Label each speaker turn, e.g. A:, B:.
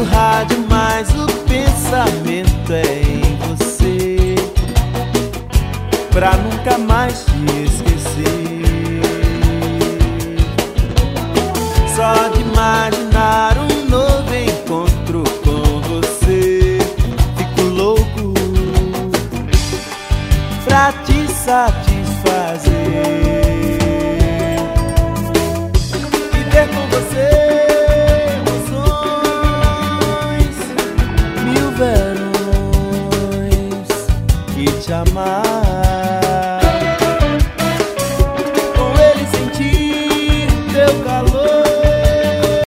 A: no rádio, mas o pensamento é em você, pra nunca mais te esquecer. Só de imaginar um novo encontro com você, fico louco pra te saber.